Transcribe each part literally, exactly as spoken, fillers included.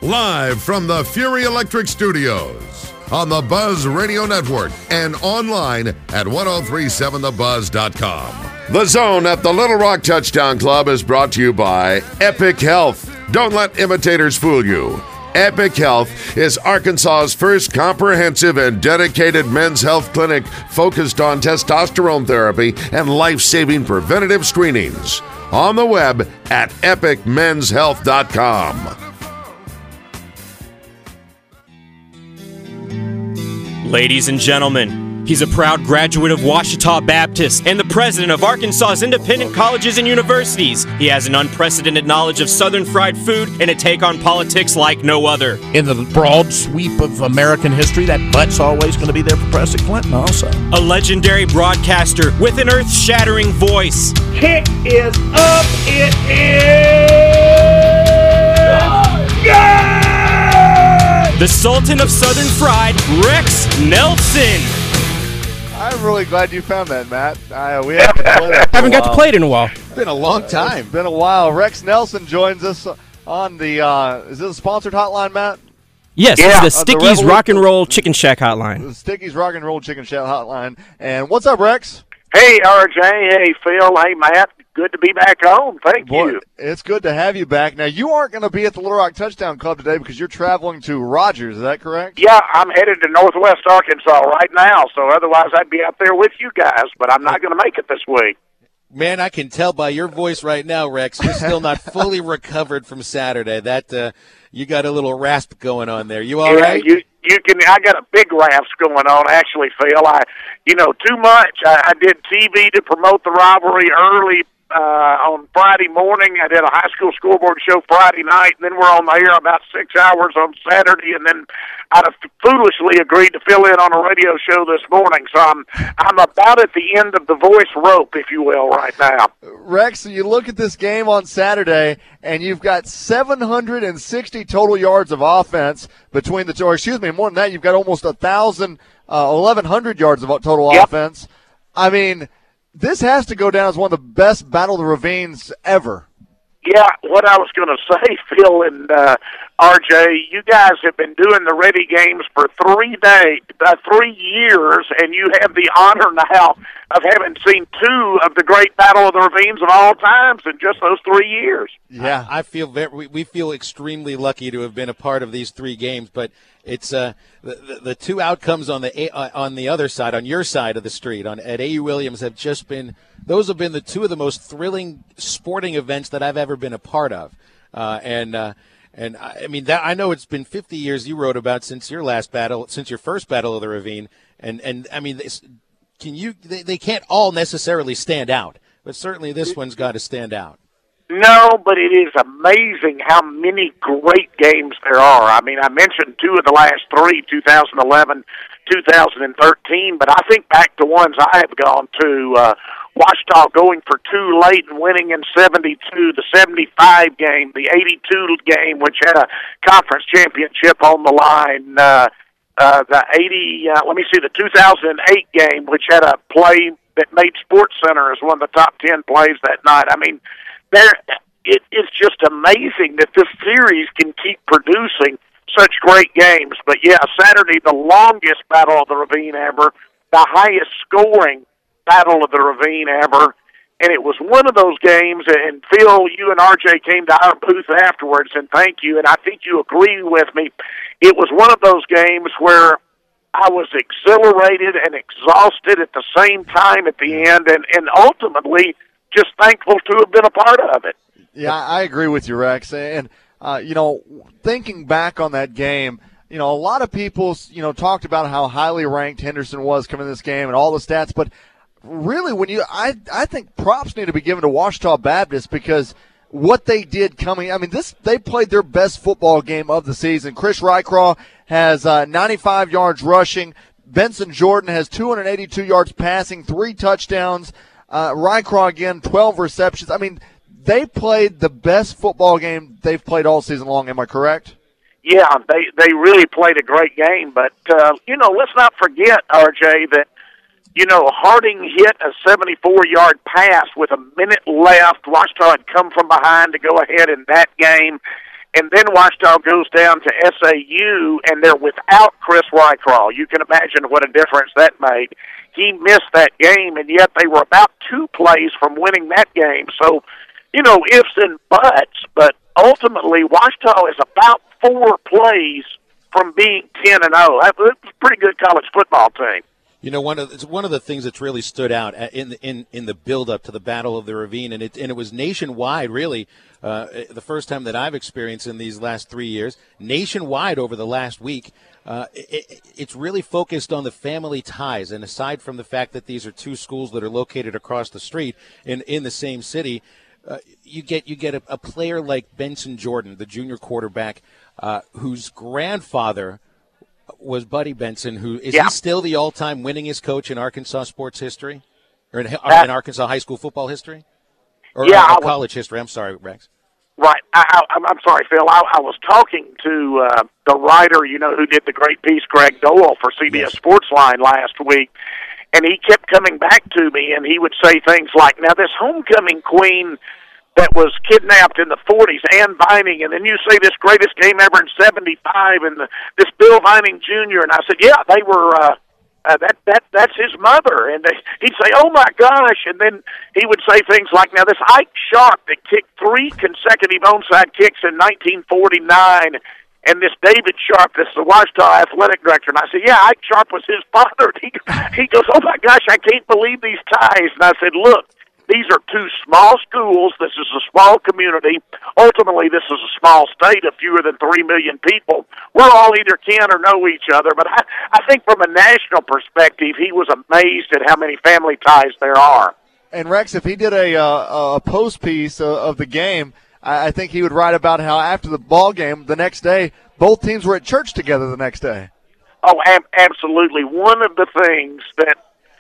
Live from the Fury Electric Studios on the Buzz Radio Network and online at ten thirty-seven the buzz dot com. The Zone at the Little Rock Touchdown Club is brought to you by Epic Health. Don't let imitators fool you. Epic Health is Arkansas's first comprehensive and dedicated men's health clinic focused on testosterone therapy and life-saving preventative screenings. On the web at epic men's health dot com. Ladies and gentlemen, he's a proud graduate of Ouachita Baptist and the president of Arkansas's independent colleges and universities. He has an unprecedented knowledge of Southern fried food and a take on politics like no other. In the broad sweep of American history, that butt's always going to be there for President Clinton also. A legendary broadcaster with an earth-shattering voice. Kick is up, it is good! The Sultan of Southern Fried, Rex Nelson. I'm really glad you found that, Matt. Uh, we haven't, haven't got to play it in a while. It's been a long time. It's been a while. Rex Nelson joins us on the, uh, is this a sponsored hotline, Matt? Yes, yeah. it's the Sticky's uh, the Rock and Roll Chicken Shack hotline. The Sticky's Rock and Roll Chicken Shack hotline. And what's up, Rex? Hey, R J. Hey, Phil. Hey, Matt. Good to be back home. Thank Boy, you. It's good to have you back. Now, you aren't going to be at the Little Rock Touchdown Club today because you're traveling to Rogers. Is that correct? Yeah, I'm headed to Northwest Arkansas right now, so otherwise I'd be out there with you guys, but I'm not going to make it this week. Man, I can tell by your voice right now, Rex, you're still not fully recovered from Saturday. That uh, you got a little rasp going on there. You all yeah, right? You, you can. I got a big rasp going on, actually, Phil. I, you know, too much. I, I did T V to promote the rivalry early uh, on Friday morning. I did a high school scoreboard show Friday night, and then we're on the air about six hours on Saturday, and then I foolishly agreed to fill in on a radio show this morning. So I'm I'm about at the end of the voice rope, if you will, right now. Rex, so you look at this game on Saturday, and you've got seven hundred sixty total yards of offense between the two. Or excuse me, more than that, you've got almost one thousand, uh, eleven hundred yards of total yep. offense. I mean, this has to go down as one of the best Battle of the Ravines ever. Yeah, what I was going to say, Phil and uh, R J, you guys have been doing the Ready Games for three days, uh, three years, and you have the honor now of having seen two of the great Battle of the Ravines of all times in just those three years. Yeah, I, I feel very. We, we feel extremely lucky to have been a part of these three games, but it's uh the, the, the two outcomes on the uh, on the other side, on your side of the street, on at A U Williams, have just been. Those have been the two of the most thrilling sporting events that I've ever been a part of, uh, and uh, and I mean that I know it's been fifty years you wrote about since your last battle, since your first Battle of the Ravine, and and I mean, this, can you? They, they can't all necessarily stand out, but certainly this one's got to stand out. No, but it is amazing how many great games there are. I mean, I mentioned two of the last three, two thousand eleven, two thousand thirteen, but I think back to ones I have gone to. Uh, Ouachita going for two late and winning in seventy-two, the seventy-five game, the eighty-two game, which had a conference championship on the line, uh, uh, the eighty, uh, let me see, the two thousand eight game, which had a play that made SportsCenter as one of the top ten plays that night. I mean, there, it, it's just amazing that this series can keep producing such great games. But, yeah, Saturday, the longest Battle of the Ravine ever, the highest scoring Battle of the Ravine ever, and it was one of those games, and Phil, you and R J came to our booth afterwards, and thank you, and I think you agree with me. It was one of those games where I was exhilarated and exhausted at the same time at the end, and, and ultimately just thankful to have been a part of it. Yeah, I agree with you, Rex, and, uh, you know, thinking back on that game, you know, a lot of people, you know, talked about how highly ranked Henderson was coming in this game and all the stats, but really, when you, I, I think props need to be given to Ouachita Baptist because what they did coming, I mean, this, they played their best football game of the season. Chris Rycraw has uh, ninety-five yards rushing. Benson Jordan has two hundred eighty-two yards passing, three touchdowns. Uh, Rycraw again, twelve receptions. I mean, they played the best football game they've played all season long. Am I correct? Yeah, they they really played a great game. But, uh, you know, let's not forget, R J, that, you know, Harding hit a seventy-four-yard pass with a minute left. Ouachita had come from behind to go ahead in that game. And then Ouachita goes down to S A U, and they're without Chris Rycraw. You can imagine what a difference that made. He missed that game, and yet they were about two plays from winning that game. So, you know, ifs and buts, but ultimately Ouachita is about four plays from being ten and oh. That's a pretty good college football team. You know, one of it's one of the things that's really stood out in the, in in the build-up to the Battle of the Ravine, and it and it was nationwide, really, uh, the first time that I've experienced in these last three years, nationwide over the last week. Uh, it, it's really focused on the family ties, and aside from the fact that these are two schools that are located across the street in in the same city, uh, you get you get a, a player like Benson Jordan, the junior quarterback, uh, whose grandfather was Buddy Benson, who is yeah. he still the all-time winningest coach in Arkansas sports history, or in, uh, in Arkansas high school football history, or, yeah, or was, college history? I'm sorry, Rex. Right. I, I, I'm sorry, Phil. I, I was talking to uh, the writer, you know, who did the great piece, Greg Doyle, for C B S Yes. Sportsline last week, and he kept coming back to me, and he would say things like, "Now, this homecoming queen that was kidnapped in the forties, Ann Vining, and then you say this greatest game ever in seventy-five, and the, this Bill Vining Junior" And I said, "Yeah, they were. Uh, uh, that that that's his mother." And they, he'd say, "Oh my gosh!" And then he would say things like, "Now this Ike Sharp that kicked three consecutive onside kicks in nineteen forty-nine." And this David Sharp, this is the Ouachita athletic director, and I said, "Yeah, Ike Sharp was his father." And he he goes, "Oh my gosh, I can't believe these ties." And I said, "Look, these are two small schools. This is a small community. Ultimately, this is a small state of fewer than three million people. We're all either kin or know each other." But I, I think from a national perspective, he was amazed at how many family ties there are. And, Rex, if he did a, uh, a post piece uh, of the game, I, I think he would write about how after the ball game the next day, both teams were at church together the next day. Oh, ab- absolutely. One of the things that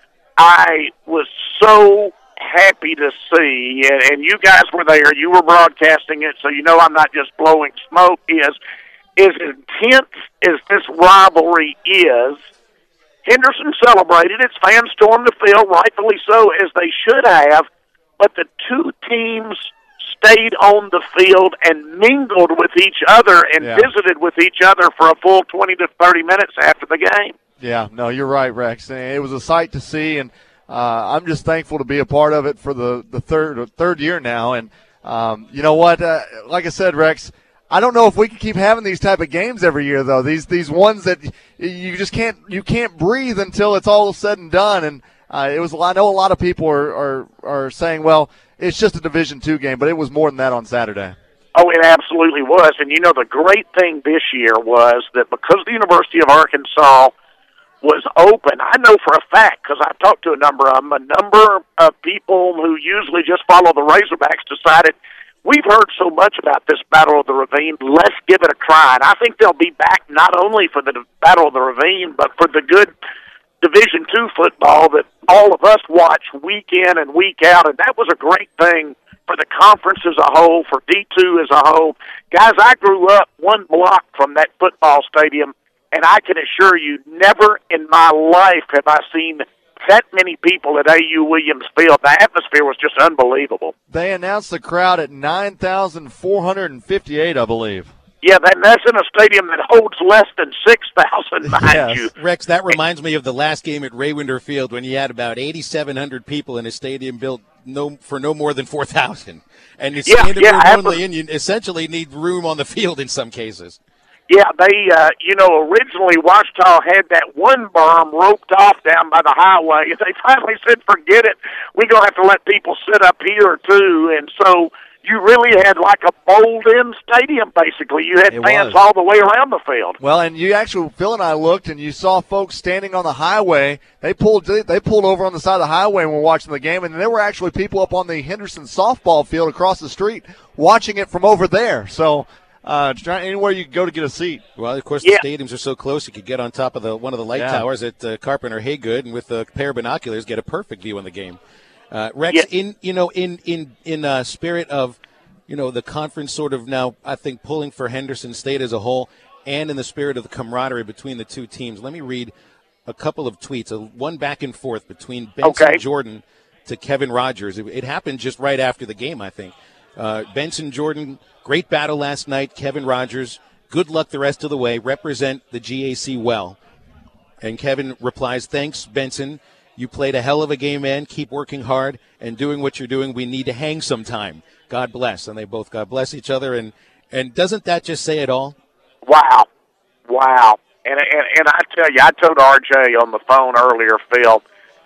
I was so happy to see, and, and you guys were there, you were broadcasting it, so you know I'm not just blowing smoke, is as intense as this rivalry is, Henderson celebrated, its fans stormed the field, rightfully so, as they should have, but the two teams stayed on the field and mingled with each other and yeah. visited with each other for a full twenty to thirty minutes after the game. Yeah, no, you're right, Rex. It was a sight to see, and Uh, I'm just thankful to be a part of it for the, the third third year now. And um, you know what? Uh, like I said, Rex, I don't know if we can keep having these type of games every year, though. These these ones that you just can't you can't breathe until it's all said and done. And uh, it was I know a lot of people are, are are saying, well, it's just a Division two game, but it was more than that on Saturday. Oh, it absolutely was. And you know, the great thing this year was that because the University of Arkansas was open, I know for a fact, because I've talked to a number of them, a number of people who usually just follow the Razorbacks decided, we've heard so much about this Battle of the Ravine, let's give it a try. And I think they'll be back not only for the Battle of the Ravine, but for the good Division two football that all of us watch week in and week out. And that was a great thing for the conference as a whole, for D two as a whole. Guys, I grew up one block from that football stadium, and I can assure you, never in my life have I seen that many people at A U Williams Field. The atmosphere was just unbelievable. They announced the crowd at nine thousand four hundred fifty-eight, I believe. Yeah, that, that's in a stadium that holds less than six thousand, mind yes. you. Rex, that reminds me of the last game at Raywinder Field when you had about eighty-seven hundred people in a stadium built no for no more than four thousand. And it's yeah, standing yeah, room only, and you essentially need room on the field in some cases. Yeah, they, uh, you know, originally Ouachita had that one berm roped off down by the highway. They finally said, forget it. We're going to have to let people sit up here, too. And so you really had like a bowled-in stadium, basically. You had It fans was. all the way around the field. Well, and you actually, Phil and I looked, and you saw folks standing on the highway. They pulled they pulled over on the side of the highway when we were watching the game, and there were actually people up on the Henderson softball field across the street watching it from over there. So uh, try, anywhere you could go to get a seat. Well, of course, Yeah. the stadiums are so close you could get on top of the one of the light Yeah. towers at uh, Carpenter Haygood, and with a pair of binoculars, get a perfect view on the game. Uh, Rex, Yeah. in you know, in in in uh, spirit of you know the conference sort of now, I think pulling for Henderson State as a whole, and in the spirit of the camaraderie between the two teams, let me read a couple of tweets. A, one back and forth between Benson Okay. Jordan to Kevin Rogers. It, it happened just right after the game, I think. Uh, Benson Jordan, great battle last night. Kevin Rogers, good luck the rest of the way. Represent the G A C well. And Kevin replies, thanks, Benson. You played a hell of a game, man. Keep working hard and doing what you're doing. We need to hang sometime. God bless. And they both God bless each other. And, and doesn't that just say it all? Wow. Wow. And, and, and I tell you, I told R J on the phone earlier, Phil,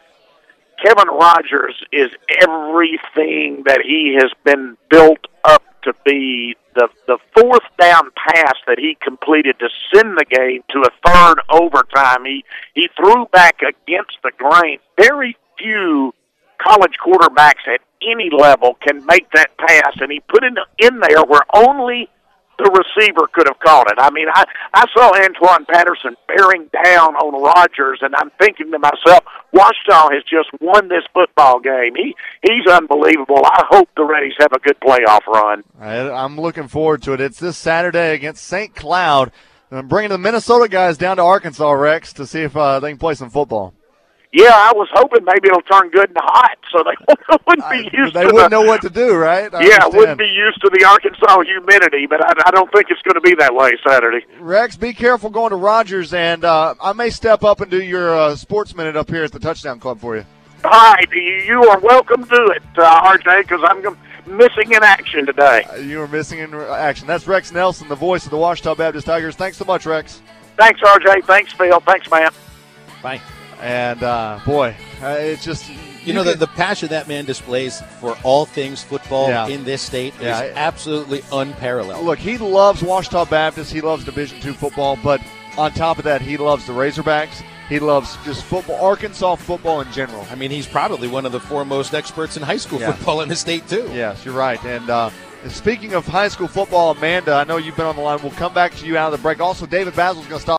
Kevin Rogers is everything that he has been built up to be. The the fourth down pass that he completed to send the game to a third overtime, he, he threw back against the grain. Very few college quarterbacks at any level can make that pass, and he put it in there where only the receiver could have caught it. I mean, I, I saw Antoine Patterson bearing down on Rogers, and I'm thinking to myself, Ouachita has just won this football game. He He's unbelievable. I hope the Reddies have a good playoff run. I, I'm looking forward to it. It's this Saturday against Saint Cloud. I'm bringing the Minnesota guys down to Arkansas, Rex, to see if uh, they can play some football. Yeah, I was hoping maybe it'll turn good and hot, so they wouldn't be used I, they to wouldn't the, know what to do, right? I yeah, understand. wouldn't be used to the Arkansas humidity, but I, I don't think it's going to be that way Saturday. Rex, be careful going to Rogers, and uh, I may step up and do your uh, sports minute up here at the Touchdown Club for you. All right, you are welcome to it, uh, R J, because I'm missing in action today. Uh, you are missing in action. That's Rex Nelson, the voice of the Ouachita Baptist Tigers. Thanks so much, Rex. Thanks, R J. Thanks, Phil. Thanks, man. Bye. And, uh, boy, uh, it's just – You, you know, can, the, the passion that man displays for all things football Yeah. in this state Yeah. is absolutely unparalleled. Look, he loves Ouachita Baptist. He loves Division two football. But on top of that, he loves the Razorbacks. He loves just football, Arkansas football in general. I mean, he's probably one of the foremost experts in high school Yeah. football in the state, too. Yes, you're right. And uh, speaking of high school football, Amanda, I know you've been on the line. We'll come back to you out of the break. Also, David Basil's going to stop.